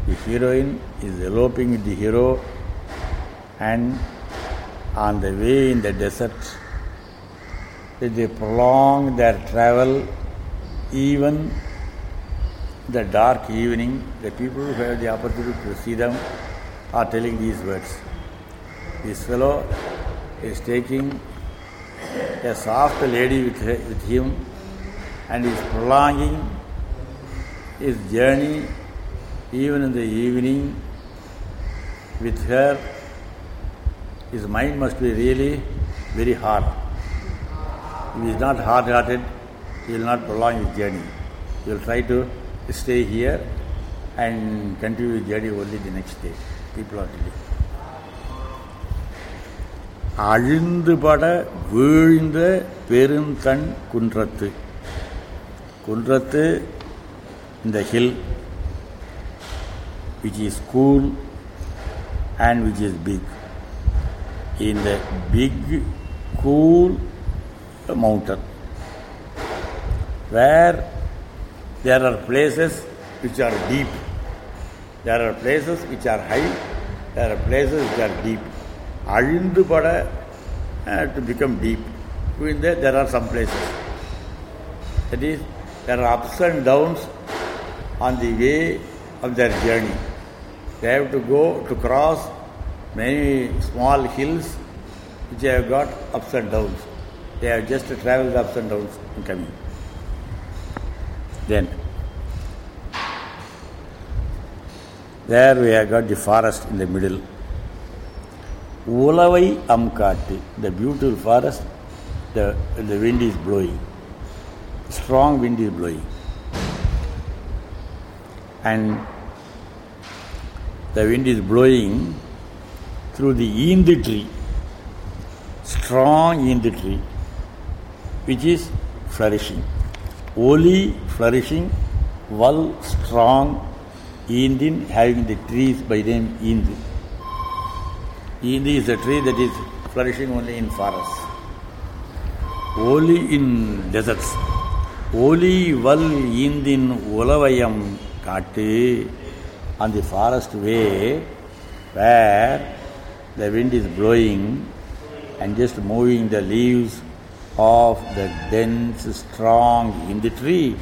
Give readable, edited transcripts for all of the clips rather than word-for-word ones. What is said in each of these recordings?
The heroine is eloping with the hero, and on the way in the desert, they prolong their travel. Even the dark evening, the people who have the opportunity to see them are telling these words. This fellow is taking a soft lady with him and is prolonging his journey even in the evening with her. His mind must be really very hard. If he is not hard-hearted, he will not prolong his journey. He will try to stay here and continue his journey only the next day. People are telling. அழிந்து பட வீழ்ந்த பெருந்தன் குன்றத்து. குன்றத்து, in the hill, which is cool and which is big. In the big, cool mountain, where there are places which are deep, there are places which are high, there are places which are deep. Alindu pada to become deep. In there are some places. That is, there are ups and downs on the way of their journey. They have to go to cross many small hills which have got ups and downs. They have just traveled ups and downs in coming. Then, there we have got the forest in the middle. Ulavai Amkati, the beautiful forest, the wind is blowing. Strong wind is blowing. And the wind is blowing through the Indi tree, strong Indi tree, which is flourishing. Only flourishing, well, strong Indian, having the trees by name Indi. Indi is a tree that is flourishing only in forests, only in deserts. Only well Indian Ulavayam Kati, on the forest way, where the wind is blowing and just moving the leaves of the dense, strong in the tree.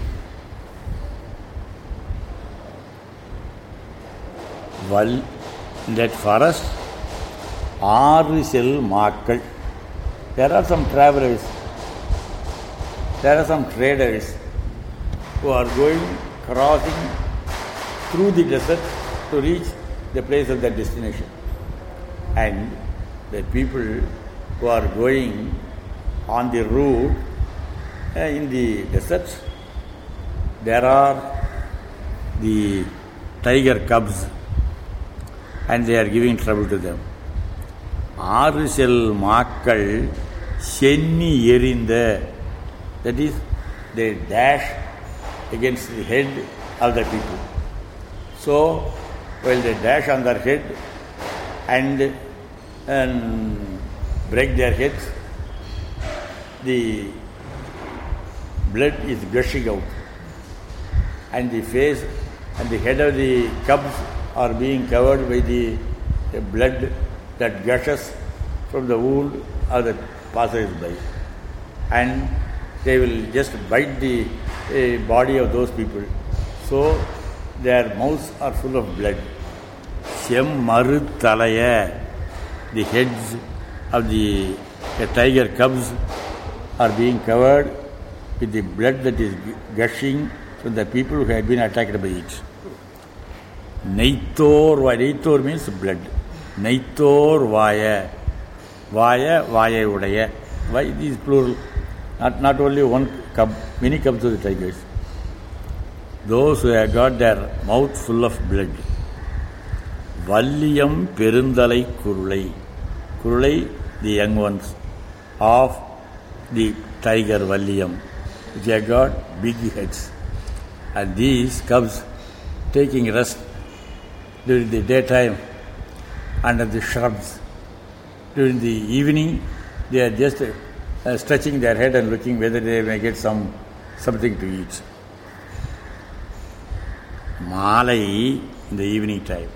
Well, in that forest, Arisel Makkal. There are some travelers, there are some traders who are going, crossing through the desert to reach the place of their destination. And the people who are going on the route in the desert, there are the tiger cubs, and they are giving trouble to them. Arisel Makkal Shenni Yerinda, that is, they dash against the head of the people. So, while they dash on their head and break their heads, the blood is gushing out, and the face and the head of the cubs are being covered by the blood that gushes from the wound of the passers-by, and they will just bite the body of those people. So their mouths are full of blood. Shem Maru Talaya, the heads of the tiger cubs are being covered with the blood that is gushing from the people who have been attacked by it. Naitor means blood. Naitor Vaya. Vaya Udaya. Why it is plural? Not only one cub, many cubs of the tigers. Those who have got their mouth full of blood. Valliyam Perundalai Kurulai. Kurulai, the young ones of the tiger Valliyam, which have got big heads. And these cubs taking rest during the daytime under the shrubs. During the evening, they are just stretching their head and looking whether they may get something to eat. Malai in the evening time.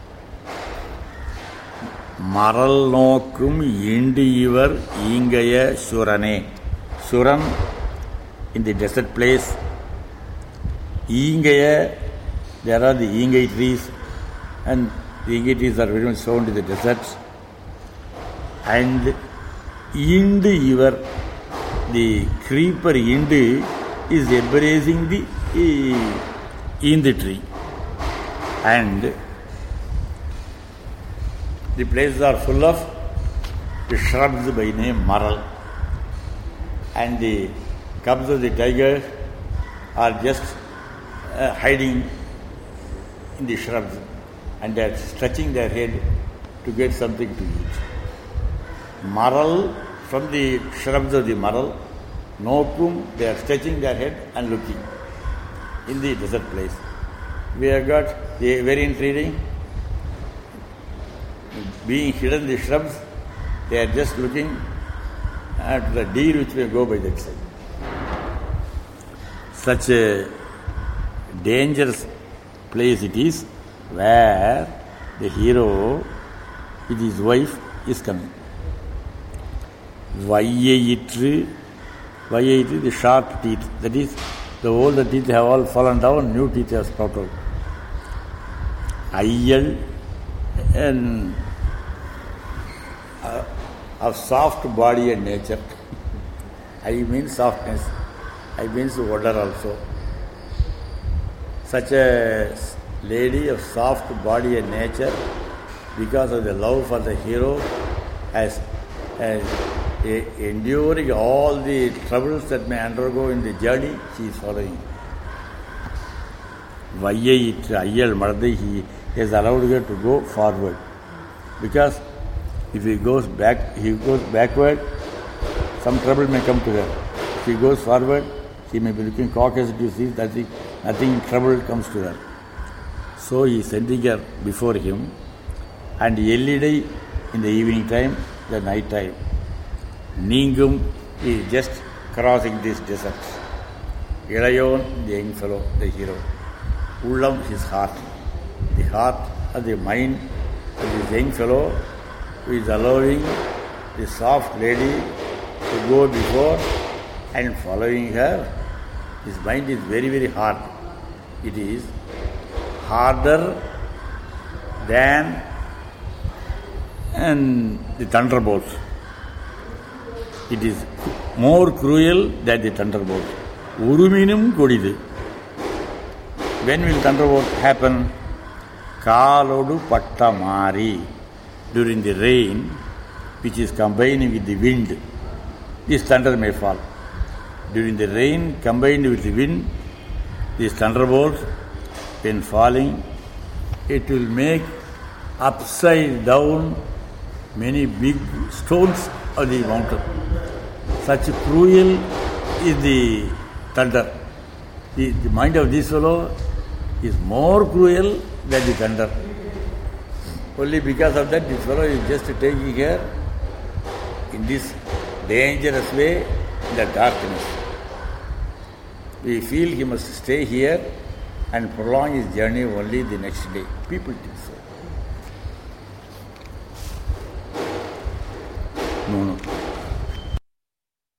Maral nokkum indivar ingaya surane. Suran in the desert place. Ingaya, there are the ingai trees, and the ingai trees are very much found in the deserts. And indivar, the creeper indi, is embracing the tree. And the places are full of the shrubs by name maral. And the cubs of the tiger are just hiding in the shrubs, and they are stretching their head to get something to eat. Maral, from the shrubs of the maral, nokum, they are stretching their head and looking in the desert place. We have got the very intriguing, being hidden in the shrubs, they are just looking at the deer which may go by that side. Such a dangerous place it is, where the hero with his wife is coming. Vayyayitru, the sharp teeth, that is, the older teeth have all fallen down, new teeth have sprouted. Ayyal, and of soft body and nature. I means softness. I means odor also. Such a lady of soft body and nature, because of the love for the hero, as enduring all the troubles that may undergo in the journey, she is following. Vayyayitru, Ayyal Madai, he has allowed her to go forward. Because if he goes backward, some trouble may come to her. If he goes forward, she may be looking cautious to see that nothing trouble comes to her. So he is sending her before him, and Yellidai in the evening time, the night time. Ningum is just crossing this desert. Ilayon, the young fellow, the hero. Ullam, his heart. The heart of the mind of this young fellow who is allowing the soft lady to go before and following her. His mind is very, very hard. It is harder than the thunderbolts. It is more cruel than the thunderbolt. Uruminum kodidu. When will thunderbolt happen? Kalodu pattamari. During the rain, which is combining with the wind, this thunder may fall. During the rain combined with the wind, these thunderbolts, when falling, it will make upside down many big stones of the mountain. Such cruel is the thunder. The mind of this fellow is more cruel than the thunder. Only because of that, this fellow is just taking care in this dangerous way in the darkness. We feel he must stay here and prolong his journey only the next day. People think so. No.